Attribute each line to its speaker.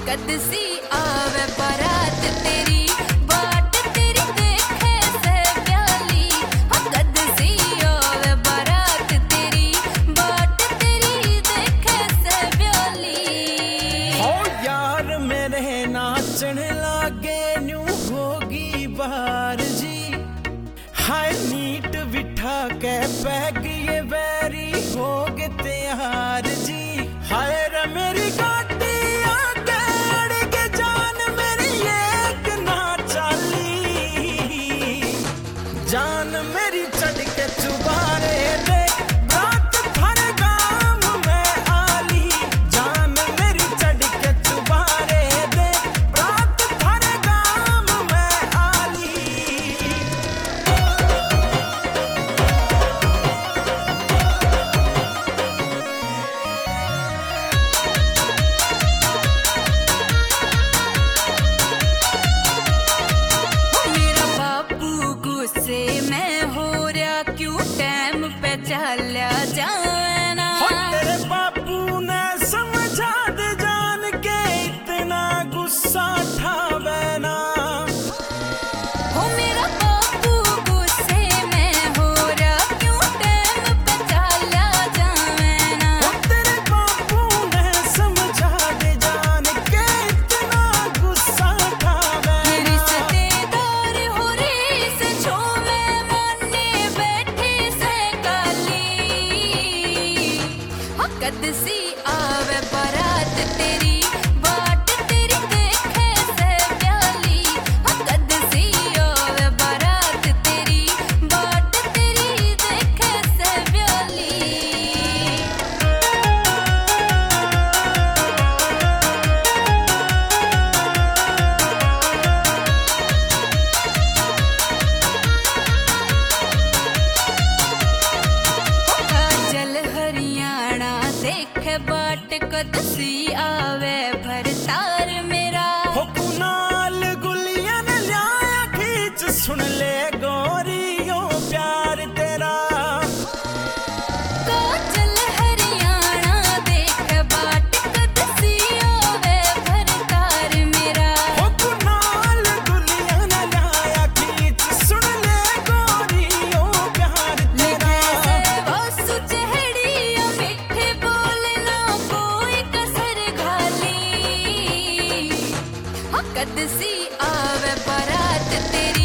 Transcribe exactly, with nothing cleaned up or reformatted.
Speaker 1: कद सी आवे बारात तेरी बाट तेरी देखे से प्याली कद सी आवे बारात तेरी बाट तेरी देखे से प्याली
Speaker 2: हो यार मेरे नाचन लागे न्यू होगी बार जी हाय नीट बिठा के बैग ये बैरी हो गए तैयार जी हाय रे मेरी गाड़ी आगे अड़ के जान मेरी एक ना चाली जान मेरी चढ़ के चुबारे दे रात भर गाम में आली जान मेरी चढ़ के चुबारे दे रात भर गाम में आली
Speaker 1: से मैं हो रहा क्यों टाइम पे चला जाना
Speaker 2: तेरे बापू ने समझा दे जान के इतना गुस्सा ठावे ना
Speaker 1: हो मेरा बापू गुस्से में हो रहा क्यों टाइम पे चला जाना
Speaker 2: तेरे बापू ने समझा दे जान के इतना गुस्सा ठावे ना
Speaker 1: रिश्तेदार हो रे से छोवे कद सी आवे बारात तेरी बाट तेरी देखे से प्याली कद सी आवे बारात तेरी बाट तेरी देखे से प्याली जल हरियाणा देखे बाट कद सी आवे भरतार मेरा
Speaker 2: हो कुनाल गुलिया ने लिया खींच सुन ले गोरियो प्यार तेरा
Speaker 1: जल हरियाणा देखे बाट कद सी आवे भरतार मेरा
Speaker 2: हो कुनाल गुलिया ने लिया खींच सुन ले गोरियो प्यार तेरा
Speaker 1: वासु चहड़िया मिठे बोलना कोई कसर घाली कद सी आवे बारात तेरी